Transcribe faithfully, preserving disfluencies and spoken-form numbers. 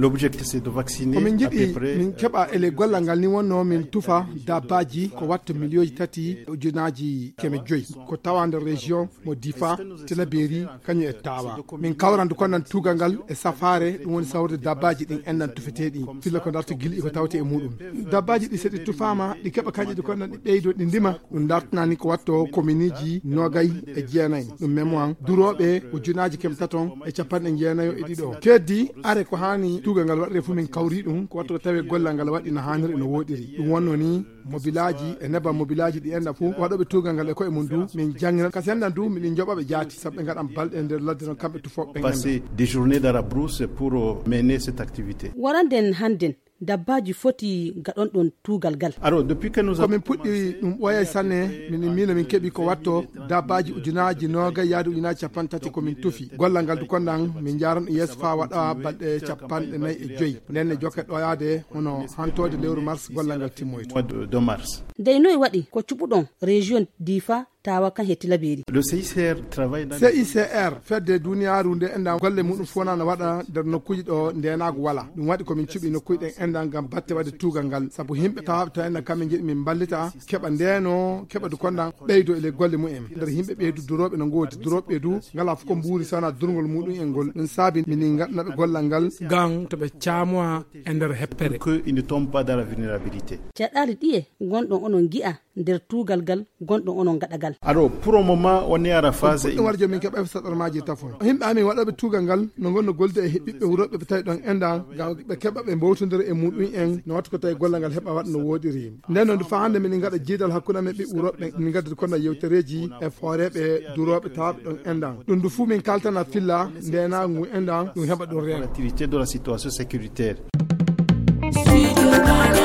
l'objectif c'est de vacciner min à peu jiɗi près min keɓa ele gollal ni wonno min tufa dabbaji ko watta million tati ujunaji keme joyi ko tawa nder région mo Difa Tilaberi kañum e Tawa min kawrandu konnan tugal ngal e safare ɗum woni sawde dabbaji ɗin endan tufeteɗi filla ko darta guili ko tawte e muɗum dabbaji ɗi seɗi tufama ɗi keɓa kañƴi ɗi konnan ɗi ɓeydo ɗi ndima ɗum dartanani ko watto commune ji nogay e jeenayyi ɗum mémoire duroɓe ujunaji keme taton e capanɗe jeenayo e ɗiɗo keddi are ko hani tugal ngal waɗire fu min kawri ɗum ko watto tawe gollal ngal waɗi no hanniri no woɗiri ɗum wonno ni mobilaji e neba mobilaji ɗi enda fu waɗoɓe tugal ngal e koye mum du min jangina kasi endan du miɗin joɓaɓe jaati saabu ɓe gaɗan balɗe nder ladde noon kamɓe tufoɓe passer des journées dans la brousse pour mener cette activité. waranden handen dabbaji foti gaɗon ɗon tugal gal. Alors depuis que nous avons puɗɗi ɗum ɓooya sanne min mino min keɓi ko watto dabbaji ujunaji nogay yaade ujunaji capan tati komin tufi gollal ngal du konɗan min jaran yeeso fa waɗa balɗe capanɗe nayyi e joyyi ndenne jokket ɗoyade hono hantode lewru mars gollal ngal timmoyto de mars. dey noy waɗi ko cuɓuɗon région Difa Tawa kan he Tilaberi. Le C I C R travaille dans C I C R fedde duniyaru nde enda golle muɗum fona no waɗa nder nokkuji ɗo ndenago wala ɗum waɗi komin cuɓi nokkuji ɗen enda gam batte wadde tugal ngal saabu himɓe tawaɓe taw enda kamɓe jiiɗi min ballita keɓa ndeno keɓa du konɗan ɓeydo ele golle mumen nder himɓe ɓeydu duroɓe no godi duroɓe ɓeydu ngala fof ko mbuuri sowona durgol muɗum e ngol ɗum saabi minin gaɗanaɓe gollal ngal gan toɓe camoa e nder heppere que il ne tombe pas dans la vulnérabilité. caɗali ɗiye gonɗon onon gi'a nder tugal gal gonɗon onon gaɗagal. Alors pour le moment on est à la phase ɗum warjo min keɓa saɗormaji tafon himɓe amin waɗoɓe tugal ngal no gonno golde e ɓiɓɓe wuroɓe ɓe tawi ɗon enda gam ɓe keɓa ɓe mbawtodira e muɗum en no watta ko tawi gollal ngal heɓa waɗa no woɗiri nden noon fa hande minin gaɗa jiidal hakkude amen ɓiɓɓe wuroɓe min gaddi kono yewtereji e fooreɓe duroɓe tawaɓe ɗon enda ɗum du fuu min kaltana filla ndenago ngu enda ɗum heɓa ɗum reen de la situation sécuritaire.